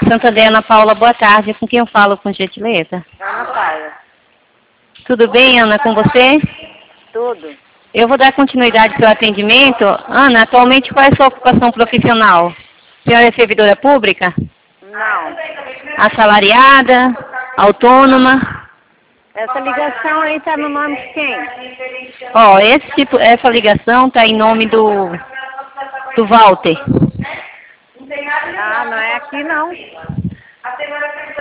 Santander, Ana Paula, boa tarde. Com quem eu falo, com gentileza? Ana Paula. Tudo bem, Ana, com você? Tudo. Eu vou dar continuidade ao seu atendimento. Ana, atualmente qual é a sua ocupação profissional? A senhora é servidora pública? Não. Assalariada? Autônoma? Essa ligação aí tá no nome de quem? Ó, essa ligação está em nome do Walter. Ah, não é aqui não.